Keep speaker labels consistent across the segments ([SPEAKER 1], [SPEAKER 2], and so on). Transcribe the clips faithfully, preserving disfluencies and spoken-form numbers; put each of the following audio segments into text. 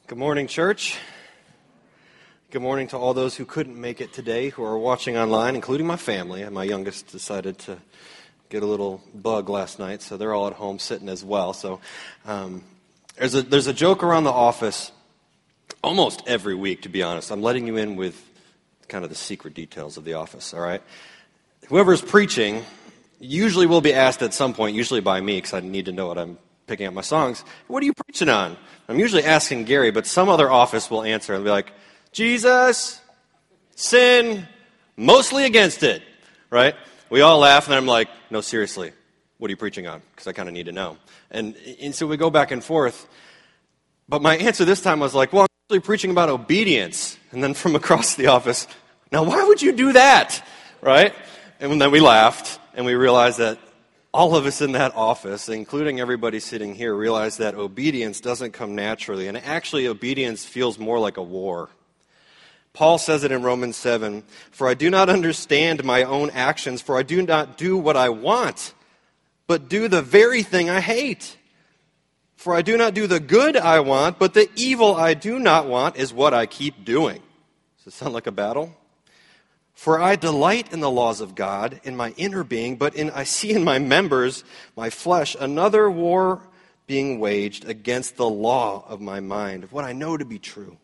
[SPEAKER 1] Good morning, church. Good morning to all those who couldn't make it today, who are watching online, including my family. My youngest decided to get a little bug last night, so they're all at home sitting as well. So um, there's a there's a joke around the office almost every week, to be honest. I'm letting you in with kind of the secret details of the office, all right? Whoever's preaching usually will be asked at some point, usually by me, because I need to know what I'm picking up my songs. What are you preaching on? I'm usually asking Gary, but some other office will answer and be like, Jesus, sin, mostly against it, right? We all laugh, and I'm like, no, seriously, what are you preaching on? Because I kind of need to know. And, and so we go back and forth. But my answer this time was like, well, I'm actually preaching about obedience. And then from across the office, now why would you do that, right? And then we laughed, and we realized that all of us in that office, including everybody sitting here, realize that obedience doesn't come naturally. And actually, obedience feels more like a war. Paul says it in Romans seven, "For I do not understand my own actions, for I do not do what I want, but do the very thing I hate. For I do not do the good I want, but the evil I do not want is what I keep doing." Does it sound like a battle? "For I delight in the laws of God in my inner being, but in I see in my members, my flesh, another war being waged against the law of my mind, of what I know to be true."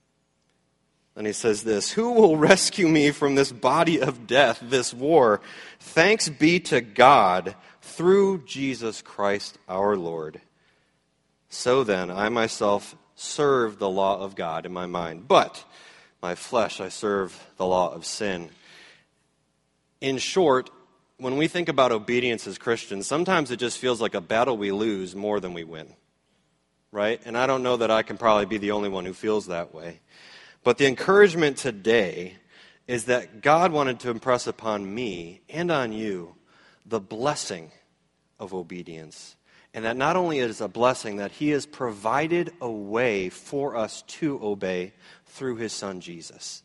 [SPEAKER 1] And he says this, "Who will rescue me from this body of death, this war? Thanks be to God through Jesus Christ our Lord. So then, I myself serve the law of God in my mind, but my flesh I serve the law of sin." In short, when we think about obedience as Christians, sometimes it just feels like a battle we lose more than we win, right? And I don't know that I can probably be the only one who feels that way. But the encouragement today is that God wanted to impress upon me and on you the blessing of obedience. And that not only is a blessing, that He has provided a way for us to obey through His Son, Jesus.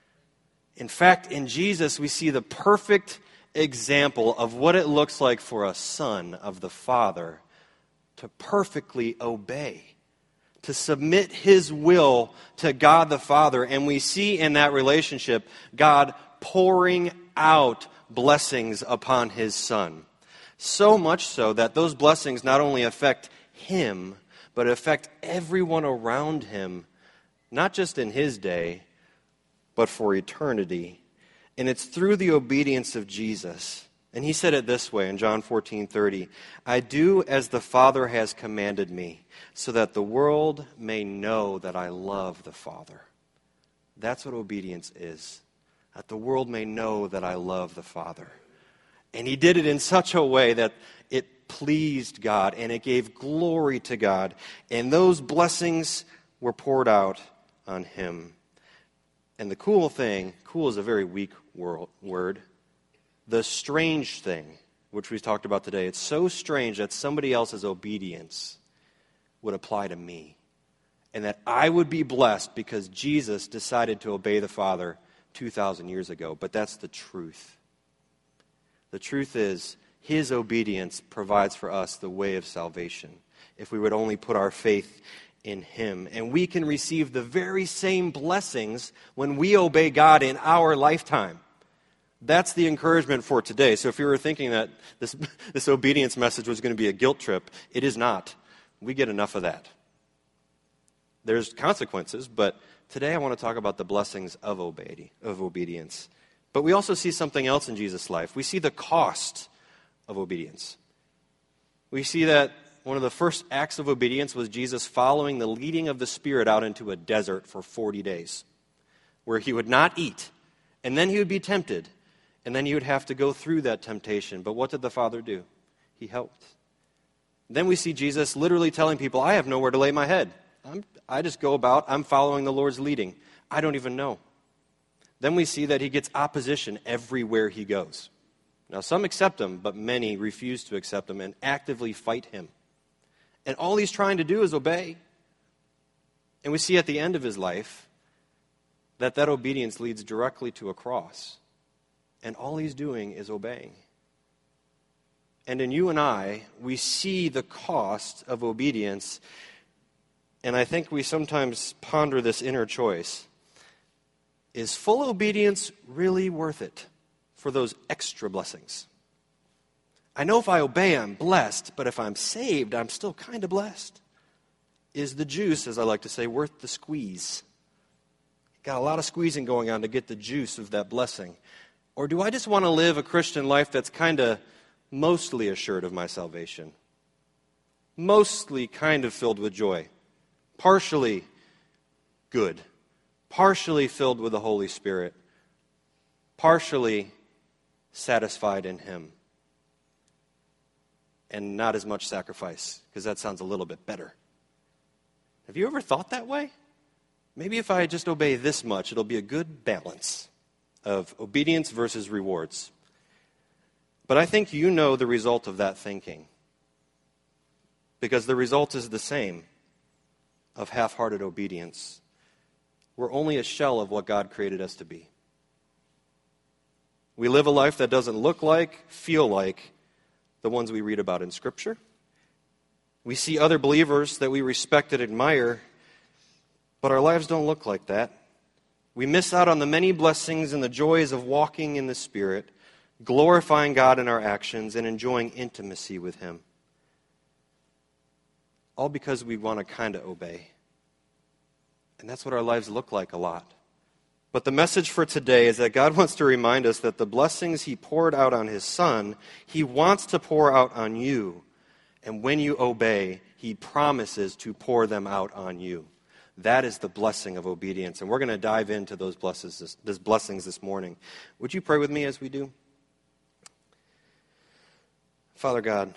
[SPEAKER 1] In fact, in Jesus, we see the perfect example of what it looks like for a son of the Father to perfectly obey, to submit His will to God the Father. And we see in that relationship God pouring out blessings upon His Son. So much so that those blessings not only affect Him, but affect everyone around Him, not just in His day, but for eternity. And it's through the obedience of Jesus. And He said it this way in John fourteen thirty, "I do as the Father has commanded me, so that the world may know that I love the Father." That's what obedience is. That the world may know that I love the Father. And He did it in such a way that it pleased God and it gave glory to God. And those blessings were poured out on Him. And the cool thing, cool is a very weak word, the strange thing, which we talked about today, it's so strange that somebody else's obedience would apply to me. And that I would be blessed because Jesus decided to obey the Father two thousand years ago. But that's the truth. The truth is, His obedience provides for us the way of salvation, if we would only put our faith in Him. And we can receive the very same blessings when we obey God in our lifetime. That's the encouragement for today. So if you were thinking that this, this obedience message was going to be a guilt trip, it is not. We get enough of that. There's consequences, but today I want to talk about the blessings of obedi- of obedience. But we also see something else in Jesus' life. We see the cost of obedience. We see that one of the first acts of obedience was Jesus following the leading of the Spirit out into a desert for forty days, where He would not eat, and then He would be tempted, and then He would have to go through that temptation. But what did the Father do? He helped. Then we see Jesus literally telling people, "I have nowhere to lay my head. I'm, I just go about, I'm following the Lord's leading. I don't even know." Then we see that He gets opposition everywhere He goes. Now, some accept Him, but many refuse to accept Him and actively fight Him. And all He's trying to do is obey. And we see at the end of His life that that obedience leads directly to a cross. And all He's doing is obeying. And in you and I, we see the cost of obedience and I think we sometimes ponder this inner choice. Is full obedience really worth it for those extra blessings? I know if I obey, I'm blessed, but if I'm saved, I'm still kind of blessed. Is the juice, as I like to say, worth the squeeze? Got a lot of squeezing going on to get the juice of that blessing. Or do I just want to live a Christian life that's kind of mostly assured of my salvation? Mostly kind of filled with joy. Partially good. Partially filled with the Holy Spirit. Partially satisfied in Him. And not as much sacrifice, because that sounds a little bit better. Have you ever thought that way? Maybe if I just obey this much, it'll be a good balance of obedience versus rewards. But I think you know the result of that thinking. Because the result is the same of half-hearted obedience. We're only a shell of what God created us to be. We live a life that doesn't look like, feel like the ones we read about in Scripture. We see other believers that we respect and admire, but our lives don't look like that. We miss out on the many blessings and the joys of walking in the Spirit, glorifying God in our actions, and enjoying intimacy with Him. All because we want to kind of obey. And that's what our lives look like a lot. But the message for today is that God wants to remind us that the blessings He poured out on His Son, He wants to pour out on you. And when you obey, He promises to pour them out on you. That is the blessing of obedience. And we're going to dive into those blessings, those blessings this morning. Would you pray with me as we do? Father God,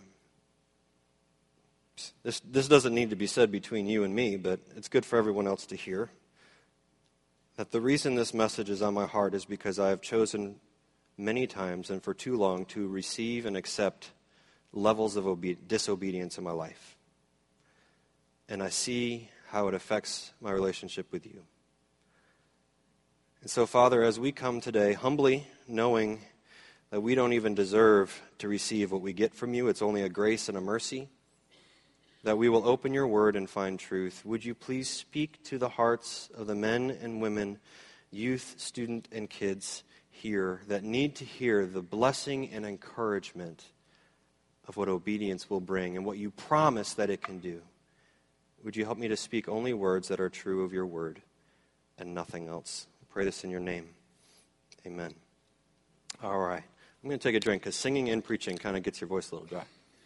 [SPEAKER 1] this, this doesn't need to be said between you and me, but it's good for everyone else to hear. That the reason this message is on my heart is because I have chosen many times and for too long to receive and accept levels of obe- disobedience in my life. And I see how it affects my relationship with you. And so, Father, as we come today, humbly knowing that we don't even deserve to receive what we get from you, it's only a grace and a mercy, that we will open your word and find truth. Would you please speak to the hearts of the men and women, youth, student, and kids here that need to hear the blessing and encouragement of what obedience will bring and what you promise that it can do. Would you help me to speak only words that are true of your word and nothing else? I pray this in your name. Amen. All right. I'm going to take a drink because singing and preaching kind of gets your voice a little dry.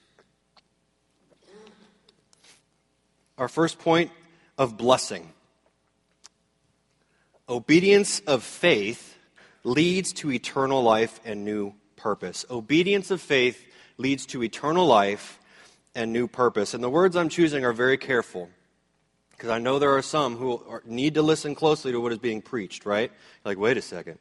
[SPEAKER 1] Our first point of blessing. Obedience of faith leads to eternal life and new purpose. Obedience of faith leads to eternal life and new purpose. And the words I'm choosing are very careful, because I know there are some who are, need to listen closely to what is being preached, right? Like, wait a second.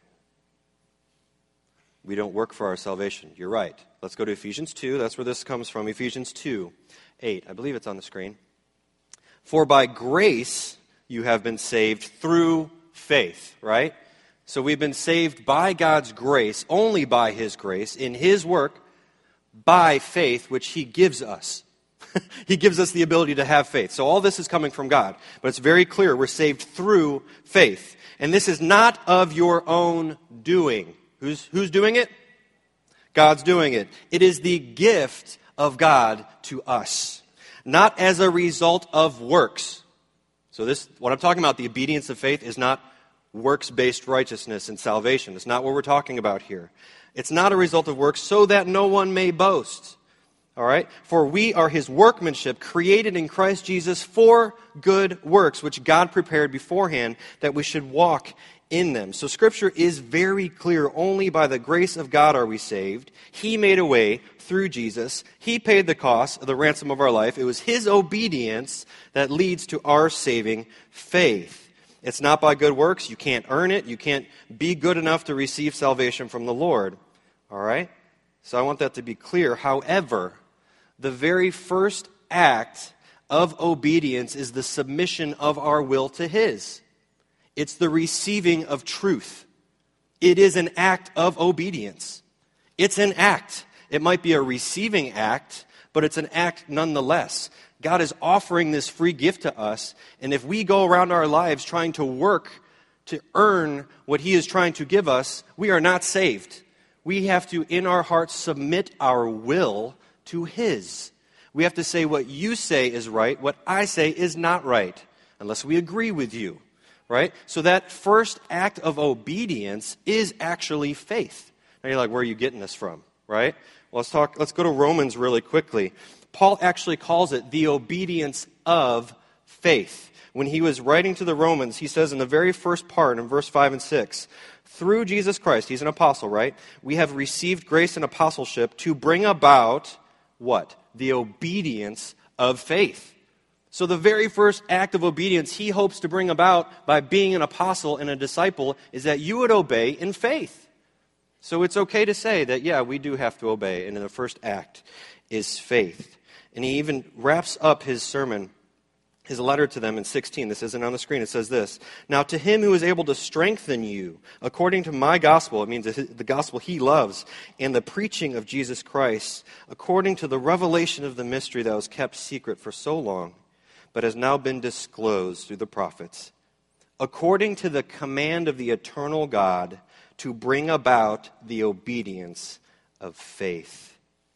[SPEAKER 1] We don't work for our salvation. You're right. Let's go to Ephesians two. That's where this comes from. Ephesians two, eight. I believe it's on the screen. For by grace you have been saved through faith, right? So we've been saved by God's grace, only by His grace, in His work, by faith, which He gives us. He gives us the ability to have faith. So all this is coming from God. But it's very clear we're saved through faith. And this is not of your own doing. Who's, who's doing it? God's doing it. It is the gift of God to us, not as a result of works. So this, what I'm talking about, the obedience of faith, is not works-based righteousness and salvation. It's not what we're talking about here. It's not a result of works, so that no one may boast. All right? For we are His workmanship, created in Christ Jesus for good works, which God prepared beforehand that we should walk in them. So Scripture is very clear. Only by the grace of God are we saved. He made a way through Jesus. He paid the cost of the ransom of our life. It was His obedience that leads to our saving faith. It's not by good works. You can't earn it. You can't be good enough to receive salvation from the Lord. All right? So I want that to be clear. However, the very first act of obedience is the submission of our will to His. It's the receiving of truth. It is an act of obedience. It's an act. It might be a receiving act, but it's an act nonetheless. God is offering this free gift to us, and if we go around our lives trying to work to earn what he is trying to give us, we are not saved. We have to, in our hearts, submit our will to his. We have to say what you say is right, what I say is not right, unless we agree with you, right? So that first act of obedience is actually faith. Now you're like, where are you getting this from, right? Well, let's talk. Let's go to Romans really quickly. Paul actually calls it the obedience of faith. When he was writing to the Romans, he says in the very first part, in verse five and six, through Jesus Christ, he's an apostle, right? We have received grace and apostleship to bring about what? The obedience of faith. So the very first act of obedience he hopes to bring about by being an apostle and a disciple is that you would obey in faith. So it's okay to say that, yeah, we do have to obey, and in the first act is faith. And he even wraps up his sermon, his letter to them in sixteen. This isn't on the screen. It says this. Now to him who is able to strengthen you, according to my gospel, it means the gospel he loves, and the preaching of Jesus Christ, according to the revelation of the mystery that was kept secret for so long, but has now been disclosed through the prophets, according to the command of the eternal God, to bring about the obedience of faith.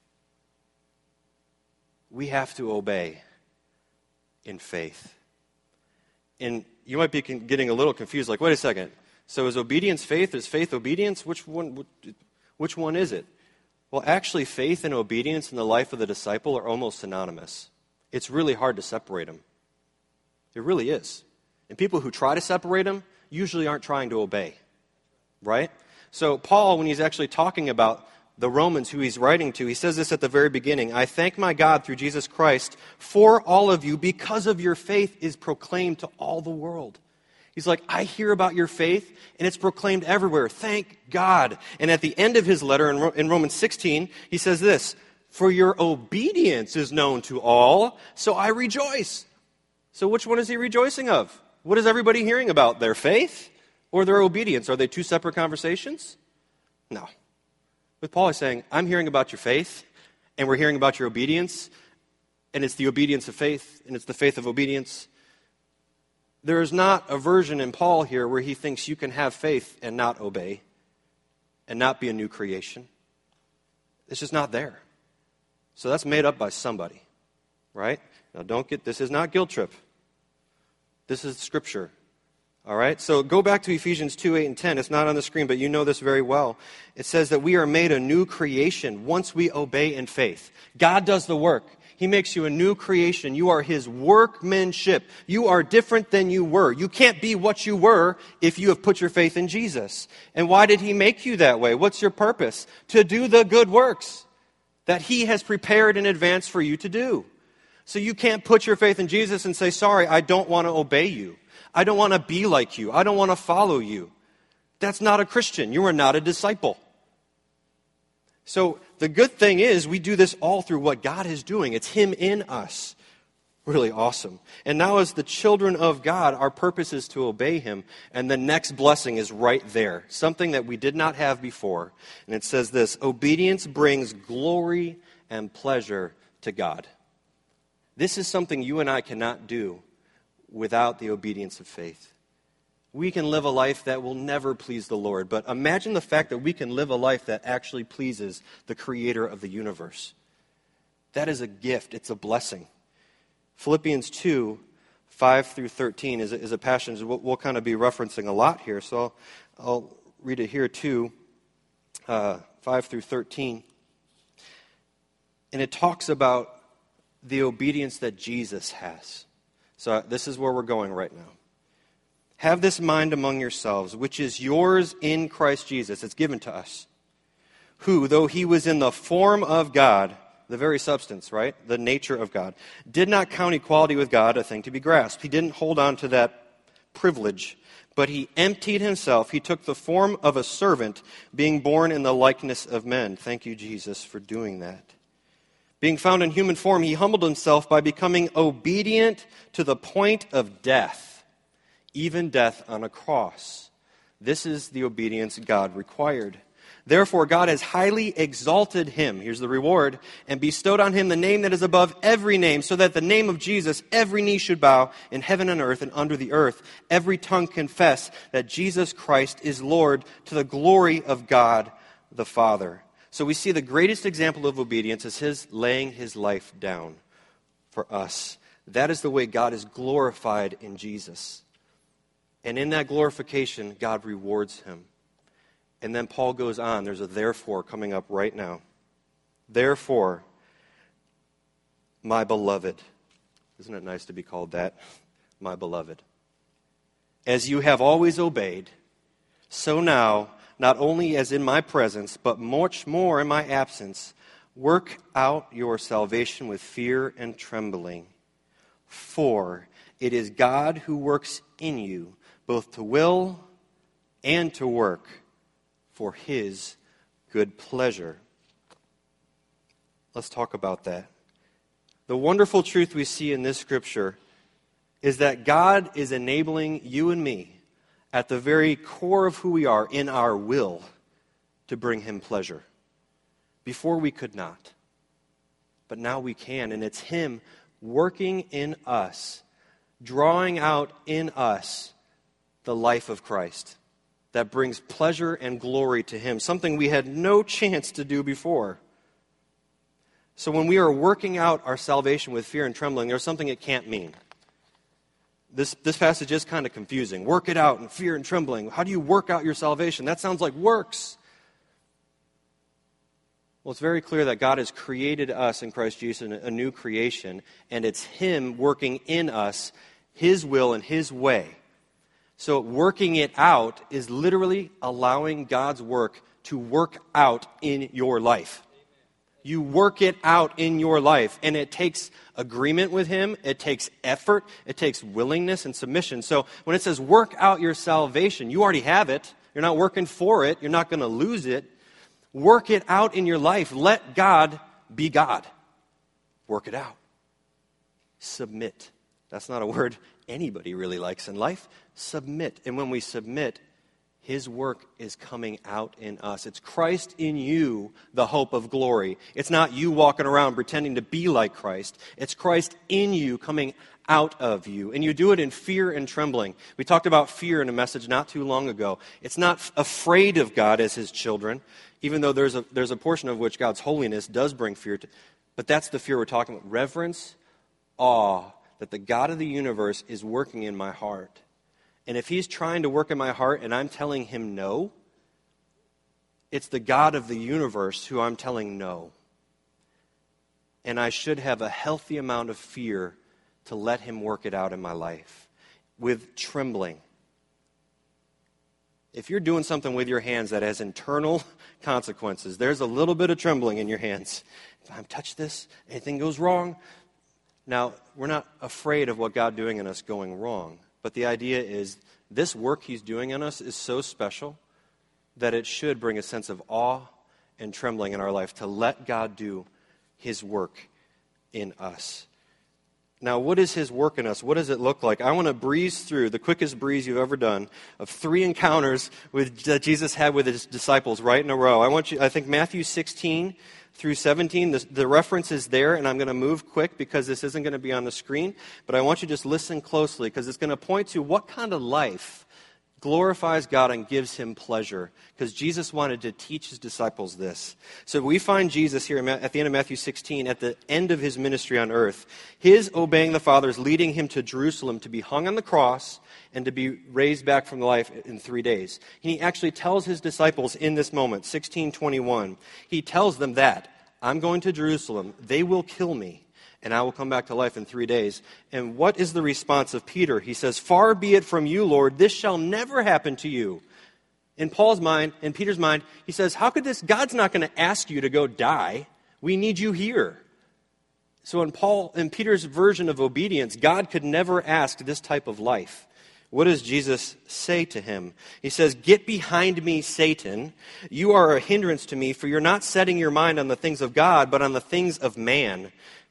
[SPEAKER 1] We have to obey in faith. And you might be getting a little confused, like, wait a second. So is obedience faith? Is faith obedience? Which one, which one is it? Well, actually, faith and obedience in the life of the disciple are almost synonymous. It's really hard to separate them. It really is. And people who try to separate them usually aren't trying to obey. Right? So Paul, when he's actually talking about the Romans who he's writing to, he says this at the very beginning. I thank my God through Jesus Christ for all of you because of your faith is proclaimed to all the world. He's like, I hear about your faith and it's proclaimed everywhere. Thank God. And at the end of his letter in, in Romans sixteen, he says this, for your obedience is known to all, so I rejoice. So which one is he rejoicing of? What is everybody hearing about? Their faith or their obedience? Are they two separate conversations? No. With Paul, he's saying, I'm hearing about your faith, and we're hearing about your obedience, and it's the obedience of faith, and it's the faith of obedience. There is not a version in Paul here where he thinks you can have faith and not obey, and not be a new creation. It's just not there. So that's made up by somebody, right? Now don't get, this is not guilt trip. This is Scripture. All right, so go back to Ephesians two, eight, and ten. It's not on the screen, but you know this very well. It says that we are made a new creation once we obey in faith. God does the work. He makes you a new creation. You are his workmanship. You are different than you were. You can't be what you were if you have put your faith in Jesus. And why did he make you that way? What's your purpose? To do the good works that he has prepared in advance for you to do. So you can't put your faith in Jesus and say, sorry, I don't want to obey you. I don't want to be like you. I don't want to follow you. That's not a Christian. You are not a disciple. So the good thing is we do this all through what God is doing. It's him in us. Really awesome. And now as the children of God, our purpose is to obey him. And the next blessing is right there. Something that we did not have before. And it says this, obedience brings glory and pleasure to God. This is something you and I cannot do without the obedience of faith. We can live a life that will never please the Lord, but imagine the fact that we can live a life that actually pleases the creator of the universe. That is a gift. It's a blessing. Philippians two, five through thirteen is a, is a passage we'll, we'll kind of be referencing a lot here, so I'll, I'll read it here too, uh, five through thirteen. And it talks about the obedience that Jesus has. So this is where we're going right now. Have this mind among yourselves, which is yours in Christ Jesus. It's given to us. Who, though he was in the form of God, the very substance, right? The nature of God, did not count equality with God a thing to be grasped. He didn't hold on to that privilege, but he emptied himself. He took the form of a servant, being born in the likeness of men. Thank you, Jesus, for doing that. Being found in human form, he humbled himself by becoming obedient to the point of death, even death on a cross. This is the obedience God required. Therefore, God has highly exalted him, here's the reward, and bestowed on him the name that is above every name, so that the name of Jesus every knee should bow in heaven and earth and under the earth, every tongue confess that Jesus Christ is Lord, to the glory of God the Father. So we see the greatest example of obedience is his laying his life down for us. That is the way God is glorified in Jesus. And in that glorification, God rewards him. And then Paul goes on. There's a therefore coming up right now. Therefore, my beloved. Isn't it nice to be called that? My beloved. As you have always obeyed, so now, not only as in my presence, but much more in my absence, work out your salvation with fear and trembling. For it is God who works in you, both to will and to work for his good pleasure. Let's talk about that. The wonderful truth we see in this scripture is that God is enabling you and me at the very core of who we are, in our will, to bring him pleasure. Before we could not. But now we can, and it's him working in us, drawing out in us the life of Christ that brings pleasure and glory to him, something we had no chance to do before. So when we are working out our salvation with fear and trembling, there's something it can't mean. This, this passage is kind of confusing. Work it out in fear and trembling. How do you work out your salvation? That sounds like works. Well, it's very clear that God has created us in Christ Jesus a new creation, and it's him working in us his will and his way. So working it out is literally allowing God's work to work out in your life. You work it out in your life, and it takes agreement with him, it takes effort, it takes willingness and submission. So when it says work out your salvation, you already have it. You're not working for it. You're not going to lose it. Work it out in your life. Let God be God. Work it out. Submit. That's not a word anybody really likes in life. Submit. And when we submit, his work is coming out in us. It's Christ in you, the hope of glory. It's not you walking around pretending to be like Christ. It's Christ in you coming out of you. And you do it in fear and trembling. We talked about fear in a message not too long ago. It's not afraid of God as his children, even though there's a, there's a portion of which God's holiness does bring fear to. But that's the fear we're talking about. Reverence, awe, that the God of the universe is working in my heart. And if he's trying to work in my heart and I'm telling him no, it's the God of the universe who I'm telling no. And I should have a healthy amount of fear to let him work it out in my life with trembling. If you're doing something with your hands that has internal consequences, there's a little bit of trembling in your hands. If I touch this, anything goes wrong. Now, we're not afraid of what God doing in us going wrong. But the idea is this work he's doing in us is so special that it should bring a sense of awe and trembling in our life to let God do his work in us. Now, what is his work in us? What does it look like? I want to breeze through the quickest breeze you've ever done of three encounters with, that Jesus had with his disciples right in a row. I want you. I think Matthew sixteen through seventeen, the, the reference is there, and I'm going to move quick because this isn't going to be on the screen, but I want you to just listen closely because it's going to point to what kind of life glorifies God and gives him pleasure, because Jesus wanted to teach his disciples this. So we find Jesus here at the end of Matthew sixteen, at the end of his ministry on earth. His obeying the Father is leading him to Jerusalem to be hung on the cross and to be raised back from life in three days. And he actually tells his disciples in this moment, sixteen twenty-one, he tells them that, I'm going to Jerusalem, they will kill me, and I will come back to life in three days. And what is the response of Peter? He says, far be it from you, Lord, this shall never happen to you. In Paul's mind, in Peter's mind, he says, how could this, God's not going to ask you to go die. We need you here. So in Paul, in Peter's version of obedience, God could never ask this type of life. What does Jesus say to him? He says, get behind me, Satan. You are a hindrance to me, for you're not setting your mind on the things of God, but on the things of man.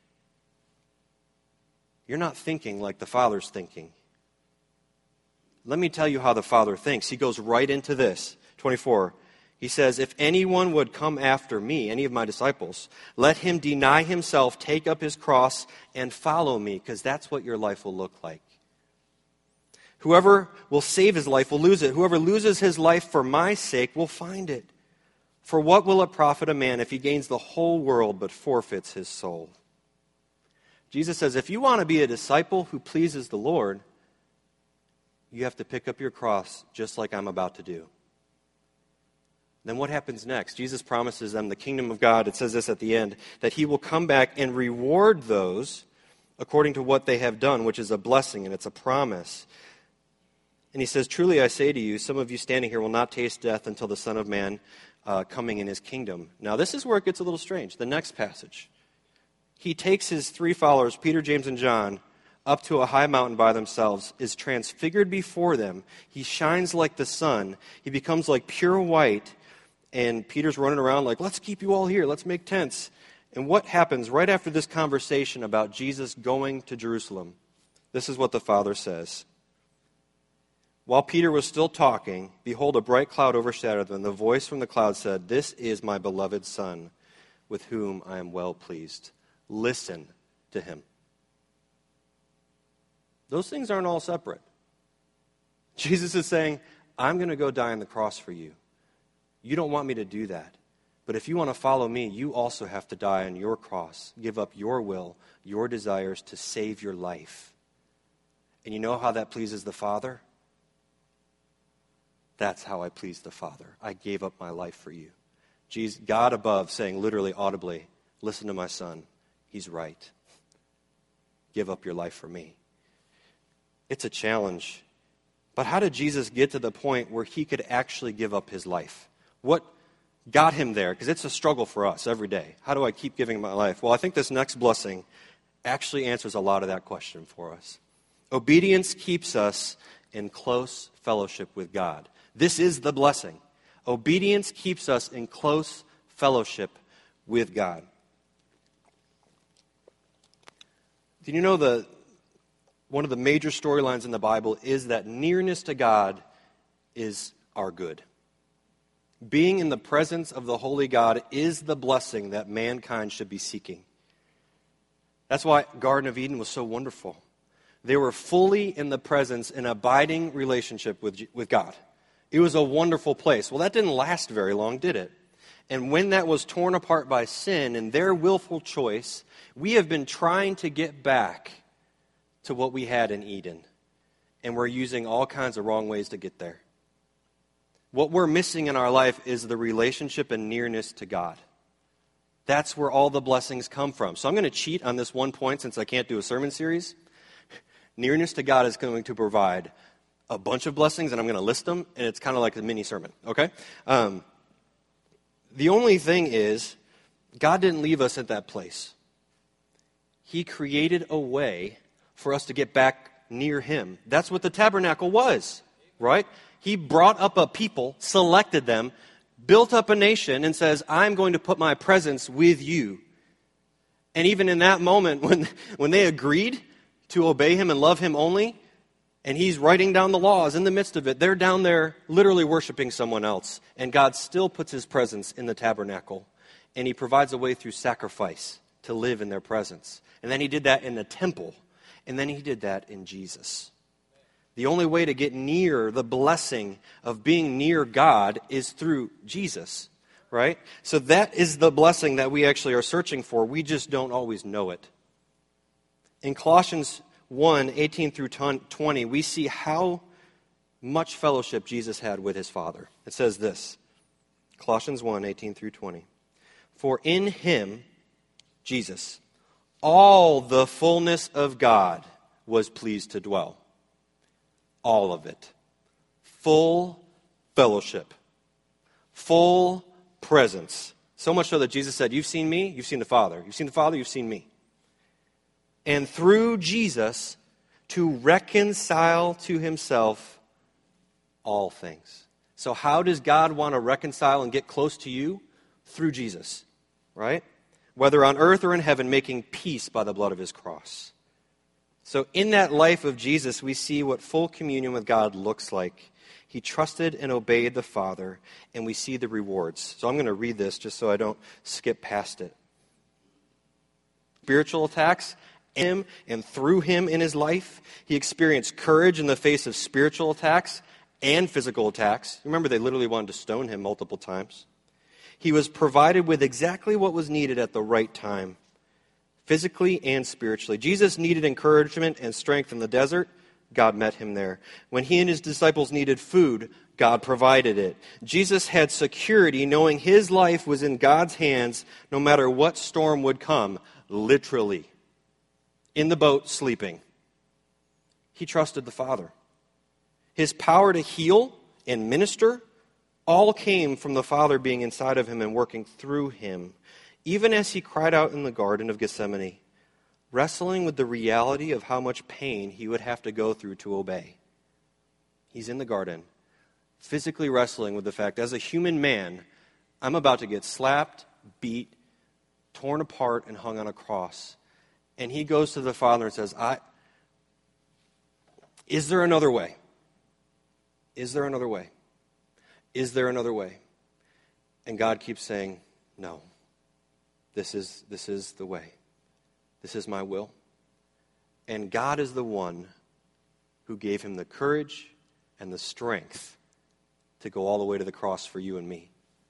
[SPEAKER 1] You're not thinking like the Father's thinking. Let me tell you how the Father thinks. He goes right into this. twenty-four. He says, if anyone would come after me, any of my disciples, let him deny himself, take up his cross, and follow me, because that's what your life will look like. Whoever will save his life will lose it. Whoever loses his life for my sake will find it. For what will it profit a man if he gains the whole world but forfeits his soul? Jesus says, if you want to be a disciple who pleases the Lord, you have to pick up your cross just like I'm about to do. Then what happens next? Jesus promises them the kingdom of God. It says this at the end, that he will come back and reward those according to what they have done, which is a blessing and it's a promise. And he says, truly I say to you, some of you standing here will not taste death until the Son of Man uh, coming in his kingdom. Now this is where it gets a little strange. The next passage. He takes his three followers, Peter, James, and John, up to a high mountain by themselves, is transfigured before them. He shines like the sun. He becomes like pure white. And Peter's running around like, let's keep you all here. Let's make tents. And what happens right after this conversation about Jesus going to Jerusalem? This is what the Father says. While Peter was still talking, behold, a bright cloud overshadowed them. The voice from the cloud said, this is my beloved Son, with whom I am well pleased. Listen to him. Those things aren't all separate. Jesus is saying, I'm going to go die on the cross for you. You don't want me to do that. But if you want to follow me, you also have to die on your cross. Give up your will, your desires to save your life. And you know how that pleases the Father? That's how I please the Father. I gave up my life for you. Jesus, God above saying literally audibly, listen to my Son. He's right. Give up your life for me. It's a challenge. But how did Jesus get to the point where he could actually give up his life? What got him there? Because it's a struggle for us every day. How do I keep giving my life? Well, I think this next blessing actually answers a lot of that question for us. Obedience keeps us in close fellowship with God. This is the blessing. Obedience keeps us in close fellowship with God. Did you know the one of the major storylines in the Bible is that nearness to God is our good? Being in the presence of the holy God is the blessing that mankind should be seeking. That's why Garden of Eden was so wonderful. They were fully in the presence, an abiding relationship with, with God. It was a wonderful place. Well, that didn't last very long, did it? And when that was torn apart by sin and their willful choice, we have been trying to get back to what we had in Eden. And we're using all kinds of wrong ways to get there. What we're missing in our life is the relationship and nearness to God. That's where all the blessings come from. So I'm going to cheat on this one point since I can't do a sermon series. Nearness to God is going to provide a bunch of blessings, and I'm going to list them, and it's kind of like a mini sermon, okay? Um, the only thing is, God didn't leave us at that place. He created a way for us to get back near him. That's what the tabernacle was, right? He brought up a people, selected them, built up a nation, and says, I'm going to put my presence with you. And even in that moment, when, when they agreed to obey him and love him only, and he's writing down the laws in the midst of it, they're down there literally worshiping someone else. And God still puts his presence in the tabernacle. And he provides a way through sacrifice to live in their presence. And then he did that in the temple. And then he did that in Jesus. The only way to get near the blessing of being near God is through Jesus, right? So that is the blessing that we actually are searching for. We just don't always know it. In Colossians one, eighteen through twenty, we see how much fellowship Jesus had with his Father. It says this, Colossians one, eighteen through twenty. For in him, Jesus, all the fullness of God was pleased to dwell. All of it. Full fellowship. Full presence. So much so that Jesus said, you've seen me, you've seen the Father. You've seen the Father, you've seen me. And through Jesus, to reconcile to himself all things. So how does God want to reconcile and get close to you? Through Jesus, right? Whether on earth or in heaven, making peace by the blood of his cross. So in that life of Jesus, we see what full communion with God looks like. He trusted and obeyed the Father, and we see the rewards. So I'm going to read this just so I don't skip past it. Spiritual attacks, him and through him in his life. He experienced courage in the face of spiritual attacks and physical attacks. Remember, they literally wanted to stone him multiple times. He was provided with exactly what was needed at the right time, physically and spiritually. Jesus needed encouragement and strength in the desert. God met him there. When he and his disciples needed food, God provided it. Jesus had security knowing his life was in God's hands no matter what storm would come, literally. In the boat, sleeping. He trusted the Father. His power to heal and minister all came from the Father being inside of him and working through him, even as he cried out in the Garden of Gethsemane, wrestling with the reality of how much pain he would have to go through to obey. He's in the garden, physically wrestling with the fact, as a human man, I'm about to get slapped, beat, torn apart, and hung on a cross. And he goes to the Father and says, "I, is there another way? Is there another way? Is there another way?" And God keeps saying, "No, this is, this is the way. This is my will." And God is the one who gave him the courage and the strength to go all the way to the cross for you and me.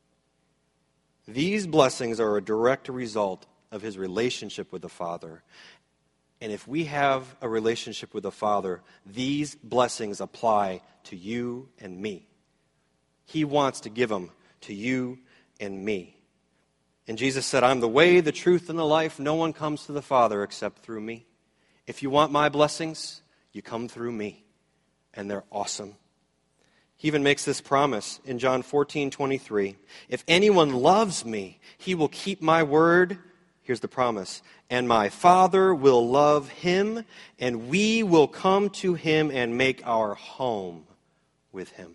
[SPEAKER 1] These blessings are a direct result of his relationship with the Father. And if we have a relationship with the Father, these blessings apply to you and me. He wants to give them to you and me. And Jesus said, "I'm the way, the truth, and the life. No one comes to the Father except through me. If you want my blessings, you come through me." And they're awesome. He even makes this promise in John fourteen twenty-three. "If anyone loves me, he will keep my word." Here's the promise. "And my Father will love him, and we will come to him and make our home with him."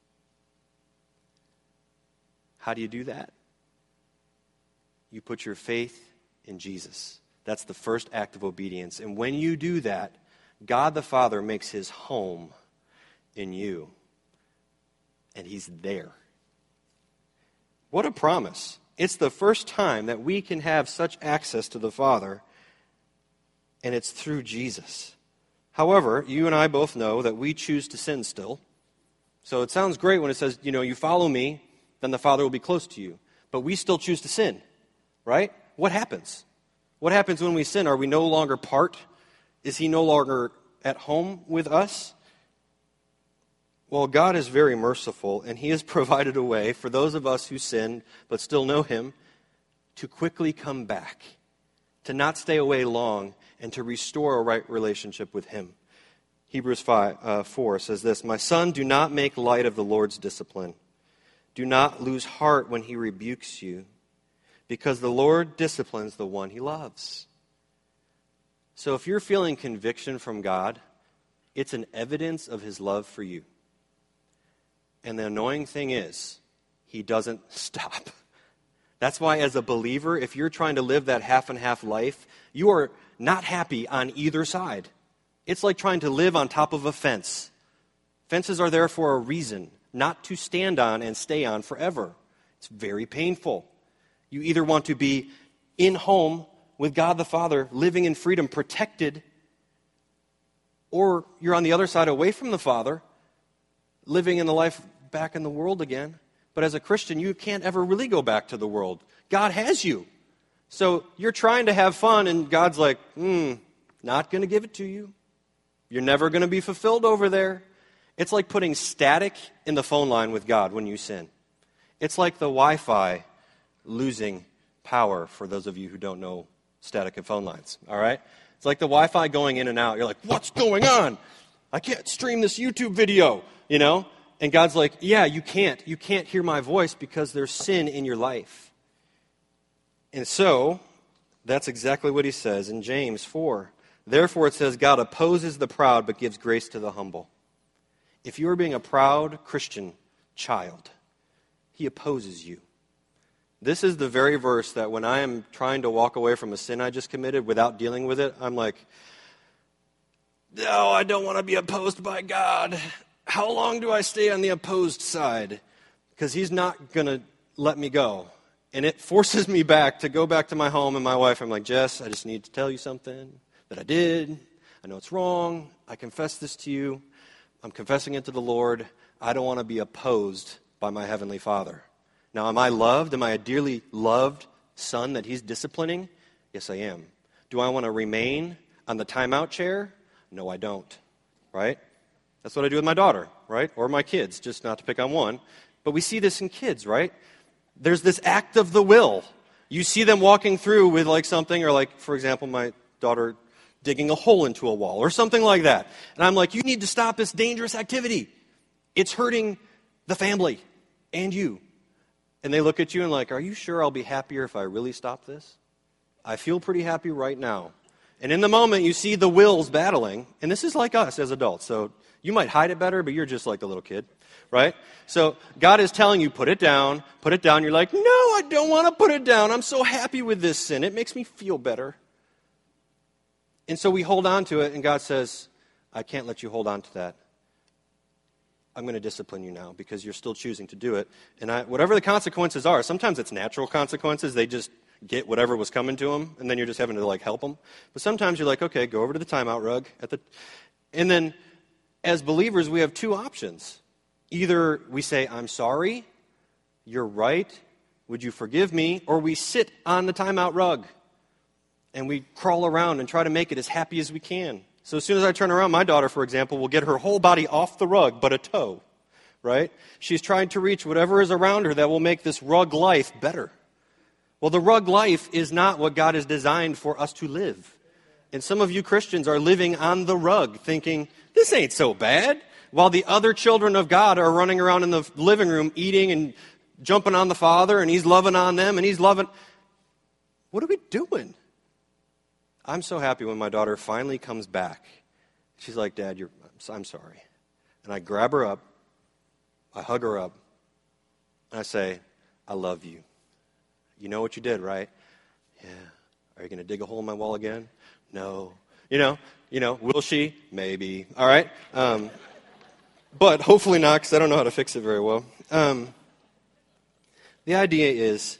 [SPEAKER 1] How do you do that? You put your faith in Jesus. That's the first act of obedience. And when you do that, God the Father makes his home in you. And he's there. What a promise. It's the first time that we can have such access to the Father, and it's through Jesus. However, you and I both know that we choose to sin still. So it sounds great when it says, you know, you follow me, then the Father will be close to you. But we still choose to sin, right? What happens? What happens when we sin? Are we no longer part? Is he no longer at home with us? Well, God is very merciful, and he has provided a way for those of us who sin but still know him to quickly come back, to not stay away long, and to restore a right relationship with him. Hebrews five, uh, four says this, "My son, do not make light of the Lord's discipline. Do not lose heart when he rebukes you, because the Lord disciplines the one he loves." So if you're feeling conviction from God, it's an evidence of his love for you. And the annoying thing is, he doesn't stop. That's why as a believer, if you're trying to live that half and half life, you are not happy on either side. It's like trying to live on top of a fence. Fences are there for a reason, not to stand on and stay on forever. It's very painful. You either want to be in home with God the Father, living in freedom, protected, or you're on the other side away from the Father, living in the life back in the world again. But as a Christian, you can't ever really go back to the world. God has you. So you're trying to have fun, and God's like, hmm, not going to give it to you. You're never going to be fulfilled over there. It's like putting static in the phone line with God when you sin. It's like the Wi-Fi losing power, for those of you who don't know static and phone lines, all right? It's like the Wi-Fi going in and out. You're like, what's going on? I can't stream this YouTube video, you know? And God's like, yeah, you can't. You can't hear my voice because there's sin in your life. And so, that's exactly what he says in James four. Therefore it says, God opposes the proud but gives grace to the humble. If you are being a proud Christian child, he opposes you. This is the very verse that when I am trying to walk away from a sin I just committed without dealing with it, I'm like, No, I don't want to be opposed by God. How long do I stay on the opposed side? Because he's not going to let me go. And it forces me back to go back to my home and my wife. I'm like, Jess, I just need to tell you something that I did. I know it's wrong. I confess this to you. I'm confessing it to the Lord. I don't want to be opposed by my Heavenly Father. Now, am I loved? Am I a dearly loved son that he's disciplining? Yes, I am. Do I want to remain on the timeout chair? No, I don't, right? That's what I do with my daughter, right? Or my kids, just not to pick on one. But we see this in kids, right? There's this act of the will. You see them walking through with like something, or like, for example, my daughter digging a hole into a wall or something like that. And I'm like, you need to stop this dangerous activity. It's hurting the family and you. And they look at you and like, are you sure I'll be happier if I really stop this? I feel pretty happy right now. And in the moment, you see the wills battling. And this is like us as adults. So you might hide it better, but you're just like the little kid, right? So God is telling you, put it down, put it down. You're like, no, I don't want to put it down. I'm so happy with this sin. It makes me feel better. And so we hold on to it, and God says, I can't let you hold on to that. I'm going to discipline you now because you're still choosing to do it. And I, whatever the consequences are, sometimes it's natural consequences. They just get whatever was coming to them, and then you're just having to like help them. But sometimes you're like, okay, go over to the timeout rug. At the, and then as believers, we have two options. Either we say, I'm sorry, you're right, would you forgive me? Or we sit on the timeout rug, and we crawl around and try to make it as happy as we can. So as soon as I turn around, my daughter, for example, will get her whole body off the rug but a toe, right? She's trying to reach whatever is around her that will make this rug life better. Well, the rug life is not what God has designed for us to live. And some of you Christians are living on the rug thinking, this ain't so bad, while the other children of God are running around in the living room eating and jumping on the Father, and he's loving on them, and he's loving. What are we doing? I'm so happy when my daughter finally comes back. She's like, Dad, you're, I'm sorry. And I grab her up, I hug her up, and I say, I love you. You know what you did, right? Yeah. Are you going to dig a hole in my wall again? No. You know, you know, will she? Maybe. All right? Um, but hopefully not, because I don't know how to fix it very well. Um, the idea is,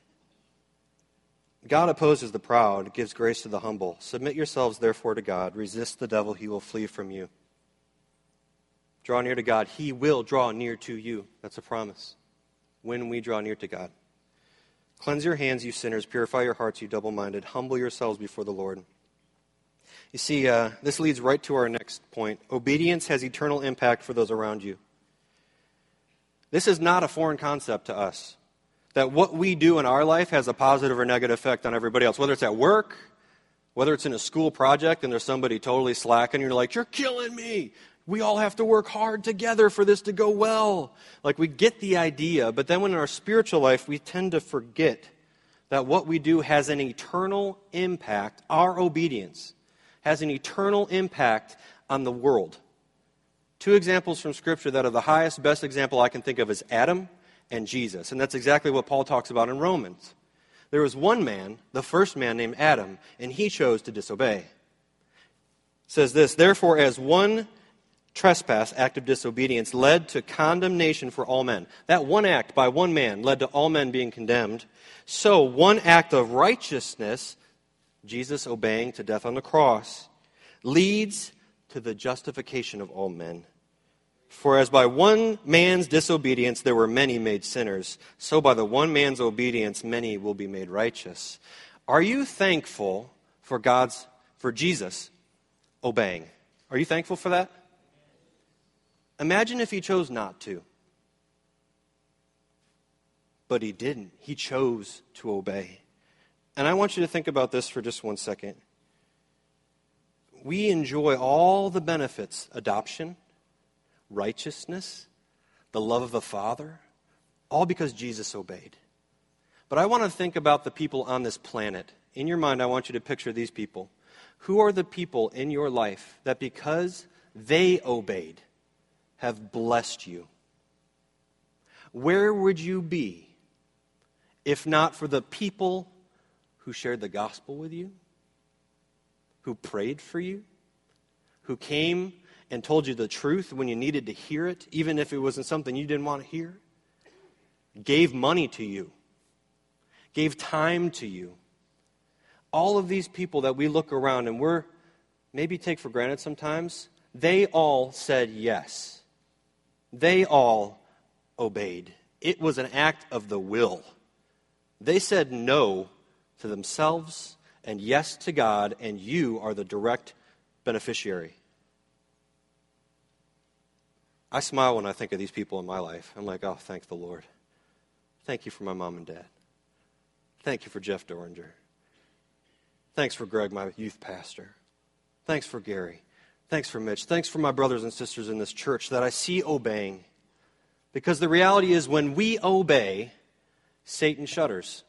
[SPEAKER 1] God opposes the proud, gives grace to the humble. Submit yourselves, therefore, to God. Resist the devil, he will flee from you. Draw near to God, he will draw near to you. That's a promise. When we draw near to God. Cleanse your hands, you sinners. Purify your hearts, you double-minded. Humble yourselves before the Lord. You see, uh, this leads right to our next point. Obedience has eternal impact for those around you. This is not a foreign concept to us. That what we do in our life has a positive or negative effect on everybody else. Whether it's at work, whether it's in a school project and there's somebody totally slacking, you're like, you're killing me. We all have to work hard together for this to go well. Like, we get the idea, but then when in our spiritual life, we tend to forget that what we do has an eternal impact. Our obedience has an eternal impact on the world. Two examples from Scripture that are the highest, best example I can think of is Adam and Jesus. And that's exactly what Paul talks about in Romans. There was one man, the first man named Adam, and he chose to disobey. It says this, therefore, as one trespass, act of disobedience, led to condemnation for all men. That one act by one man led to all men being condemned. So one act of righteousness, Jesus obeying to death on the cross, leads to the justification of all men. For as by one man's disobedience there were many made sinners, so by the one man's obedience many will be made righteous. Are you thankful for God's, for Jesus obeying? Are you thankful for that? Imagine if he chose not to. But he didn't. He chose to obey. And I want you to think about this for just one second. We enjoy all the benefits, adoption, righteousness, the love of the Father, all because Jesus obeyed. But I want to think about the people on this planet. In your mind, I want you to picture these people. Who are the people in your life that because they obeyed have blessed you? Where would you be if not for the people who shared the gospel with you, who prayed for you, who came and told you the truth when you needed to hear it, even if it wasn't something you didn't want to hear, gave money to you, gave time to you. All of these people that we look around and we're maybe take for granted sometimes, they all said yes. They all obeyed. It was an act of the will. They said no to themselves and yes to God, and you are the direct beneficiary. I smile when I think of these people in my life. I'm like, oh, thank the Lord. Thank you for my mom and dad. Thank you for Jeff Doringer. Thanks for Greg, my youth pastor. Thanks for Gary. Thanks for Mitch. Thanks for my brothers and sisters in this church that I see obeying. Because the reality is when we obey, Satan shudders.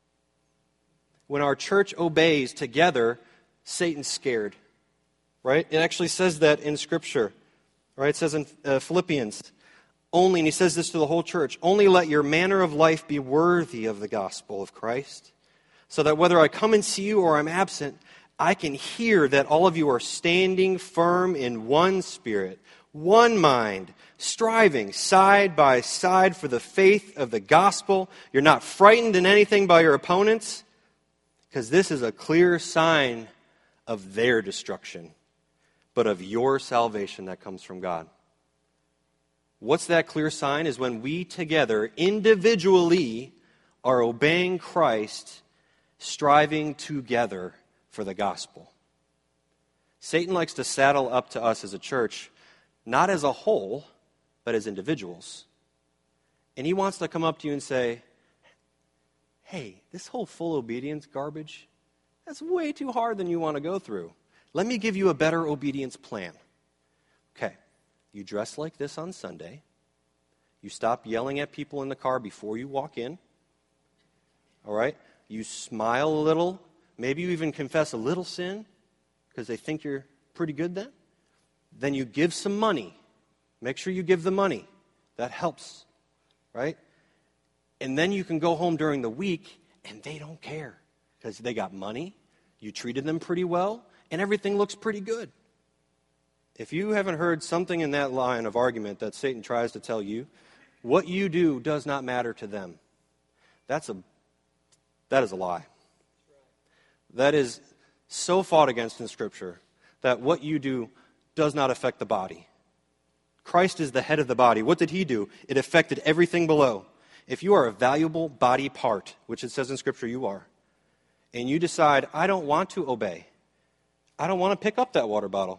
[SPEAKER 1] When our church obeys together, Satan's scared. Right? It actually says that in Scripture. Right? It says in uh, Philippians, only, and he says this to the whole church, only let your manner of life be worthy of the gospel of Christ, so that whether I come and see you or I'm absent, I can hear that all of you are standing firm in one spirit, one mind, striving side by side for the faith of the gospel. You're not frightened in anything by your opponents, because this is a clear sign of their destruction, but of your salvation that comes from God. What's that clear sign? Is when we together, individually, are obeying Christ, striving together for the gospel. Satan likes to saddle up to us as a church, not as a whole, but as individuals. And he wants to come up to you and say, hey, this whole full obedience garbage, that's way too hard than you want to go through. Let me give you a better obedience plan. Okay, you dress like this on Sunday. You stop yelling at people in the car before you walk in. All right? You smile a little. Maybe you even confess a little sin because they think you're pretty good then. Then you give some money. Make sure you give the money. That helps, right? And then you can go home during the week and they don't care because they got money, you treated them pretty well, and everything looks pretty good. If you haven't heard something in that line of argument that Satan tries to tell you, what you do does not matter to them. That's a that is a lie. That is so fought against in Scripture that what you do does not affect the body. Christ is the head of the body. What did he do? It affected everything below. If you are a valuable body part, which it says in Scripture you are, and you decide, I don't want to obey, I don't want to pick up that water bottle.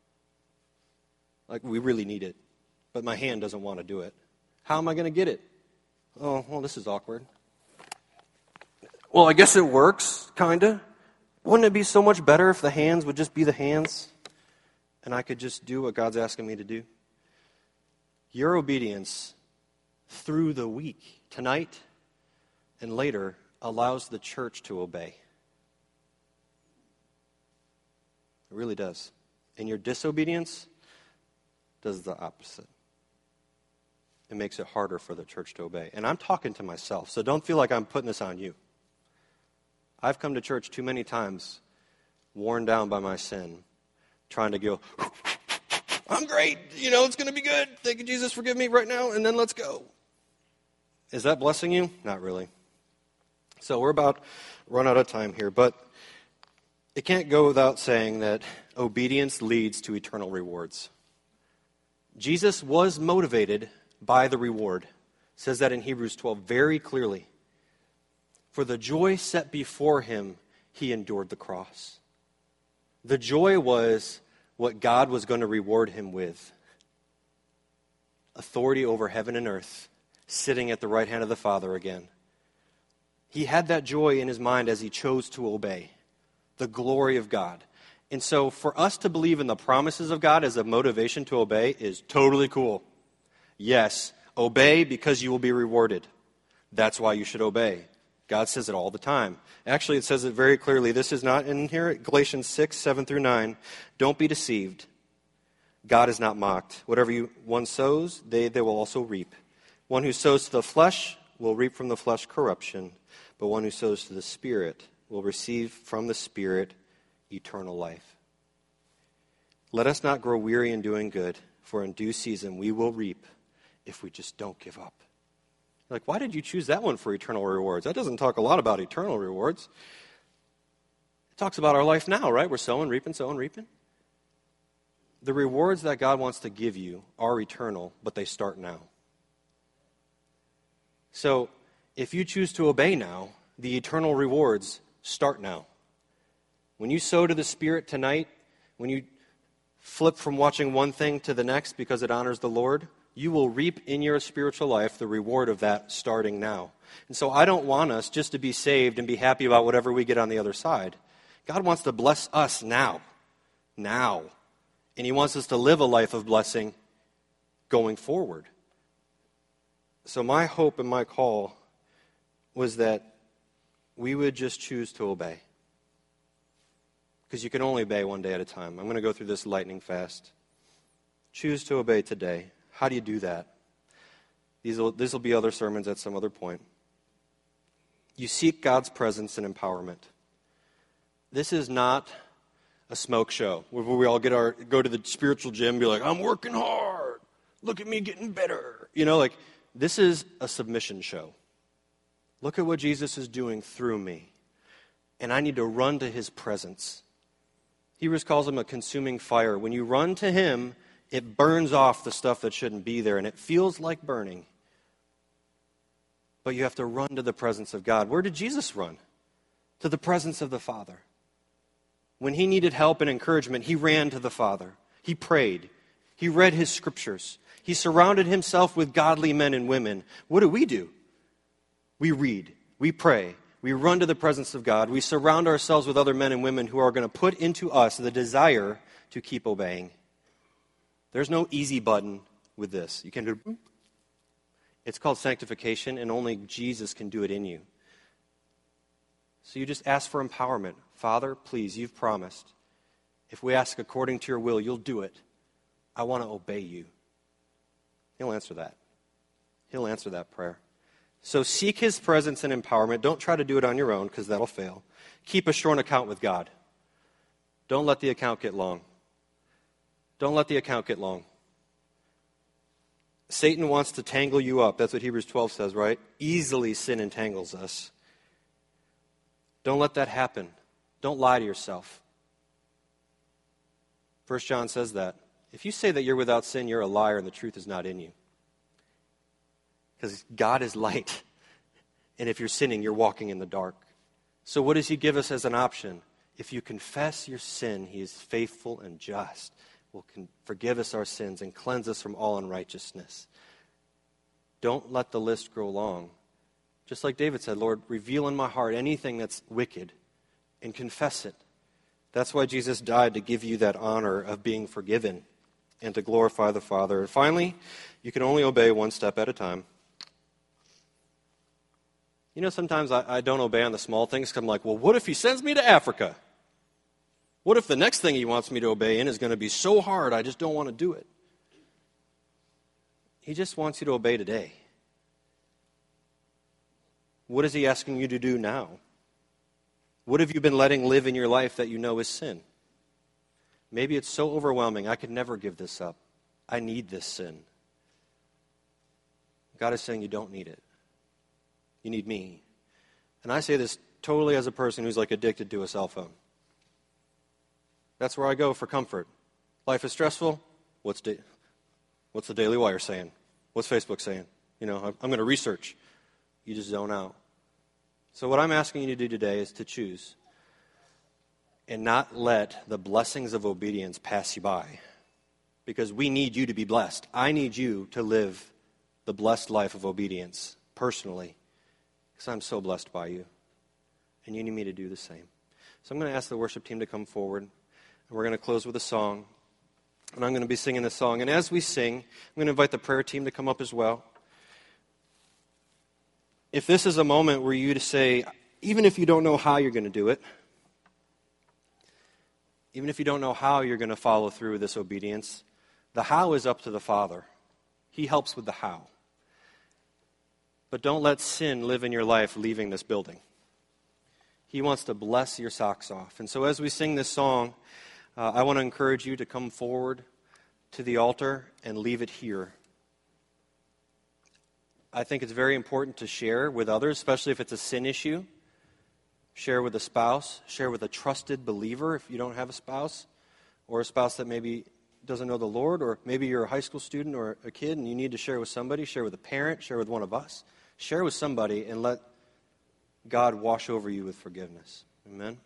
[SPEAKER 1] Like, we really need it, but my hand doesn't want to do it. How am I going to get it? Oh, well, this is awkward. Well, I guess it works, kind of. Wouldn't it be so much better if the hands would just be the hands and I could just do what God's asking me to do? Your obedience through the week, tonight and later, allows the church to obey. It really does. And your disobedience does the opposite. It makes it harder for the church to obey. And I'm talking to myself, so don't feel like I'm putting this on you. I've come to church too many times, worn down by my sin, trying to go, I'm great, you know, it's going to be good. Thank you, Jesus, forgive me right now, and then let's go. Is that blessing you? Not really. So we're about to run out of time here, but it can't go without saying that obedience leads to eternal rewards. Jesus was motivated by the reward. It says that in Hebrews twelve very clearly. For the joy set before him, he endured the cross. The joy was what God was going to reward him with. Authority over heaven and earth, sitting at the right hand of the Father again. He had that joy in his mind as he chose to obey. The glory of God. And so for us to believe in the promises of God as a motivation to obey is totally cool. Yes, obey because you will be rewarded. That's why you should obey. God says it all the time. Actually, it says it very clearly. This is not in here. Galatians six, seven through nine. Don't be deceived. God is not mocked. Whatever you, one sows, they, they will also reap. One who sows to the flesh will reap from the flesh corruption, but one who sows to the Spirit will receive from the Spirit eternal life. Let us not grow weary in doing good, for in due season we will reap if we just don't give up. Like, why did you choose that one for eternal rewards? That doesn't talk a lot about eternal rewards. It talks about our life now, right? We're sowing, reaping, sowing, reaping. The rewards that God wants to give you are eternal, but they start now. So, if you choose to obey now, the eternal rewards start now. When you sow to the Spirit tonight, when you flip from watching one thing to the next because it honors the Lord, you will reap in your spiritual life the reward of that starting now. And so I don't want us just to be saved and be happy about whatever we get on the other side. God wants to bless us now. Now. And He wants us to live a life of blessing going forward. So my hope and my call was that we would just choose to obey. Because you can only obey one day at a time. I'm going to go through this lightning fast. Choose to obey today. How do you do that? These will, this will be other sermons at some other point. You seek God's presence and empowerment. This is not a smoke show where we all get our go to the spiritual gym and be like, I'm working hard. Look at me getting better. You know, like, this is a submission show. Look at what Jesus is doing through me. And I need to run to His presence. Hebrews calls Him a consuming fire. When you run to Him, it burns off the stuff that shouldn't be there, and it feels like burning. But you have to run to the presence of God. Where did Jesus run? To the presence of the Father. When He needed help and encouragement, He ran to the Father. He prayed. He read His scriptures. He surrounded Himself with godly men and women. What do we do? We read. We pray. We run to the presence of God. We surround ourselves with other men and women who are going to put into us the desire to keep obeying. There's no easy button with this. You can do. It's called sanctification, and only Jesus can do it in you. So you just ask for empowerment. Father, please, you've promised. If we ask according to your will, you'll do it. I want to obey you. He'll answer that. He'll answer that prayer. So seek His presence and empowerment. Don't try to do it on your own, because that'll fail. Keep a short account with God. Don't let the account get long. Don't let the account get long. Satan wants to tangle you up. That's what Hebrews twelve says, right? Easily sin entangles us. Don't let that happen. Don't lie to yourself. First John says that. If you say that you're without sin, you're a liar and the truth is not in you. Because God is light. And if you're sinning, you're walking in the dark. So what does He give us as an option? If you confess your sin, He is faithful and just. Will forgive us our sins and cleanse us from all unrighteousness. Don't let the list grow long. Just like David said, Lord, reveal in my heart anything that's wicked and confess it. That's why Jesus died, to give you that honor of being forgiven and to glorify the Father. And finally, you can only obey one step at a time. You know, sometimes I, I don't obey on the small things because I'm like, well, what if He sends me to Africa? What if the next thing He wants me to obey in is going to be so hard I just don't want to do it? He just wants you to obey today. What is He asking you to do now? What have you been letting live in your life that you know is sin? Maybe it's so overwhelming, I could never give this up. I need this sin. God is saying you don't need it. You need me. And I say this totally as a person who's like addicted to a cell phone. That's where I go for comfort. Life is stressful. What's da- what's the Daily Wire saying? What's Facebook saying? You know, I'm, I'm going to research. You just zone out. So what I'm asking you to do today is to choose and not let the blessings of obedience pass you by. Because we need you to be blessed. I need you to live the blessed life of obedience personally. Because I'm so blessed by you. And you need me to do the same. So I'm going to ask the worship team to come forward. And we're going to close with a song. And I'm going to be singing this song. And as we sing, I'm going to invite the prayer team to come up as well. If this is a moment where you to say, even if you don't know how you're going to do it, even if you don't know how you're going to follow through with this obedience, the how is up to the Father. He helps with the how. But don't let sin live in your life leaving this building. He wants to bless your socks off. And so as we sing this song, uh, I want to encourage you to come forward to the altar and leave it here. I think it's very important to share with others, especially if it's a sin issue. Share with a spouse. Share with a trusted believer if you don't have a spouse, or a spouse that maybe doesn't know the Lord, or maybe you're a high school student or a kid and you need to share with somebody. Share with a parent. Share with one of us. Share with somebody and let God wash over you with forgiveness. Amen.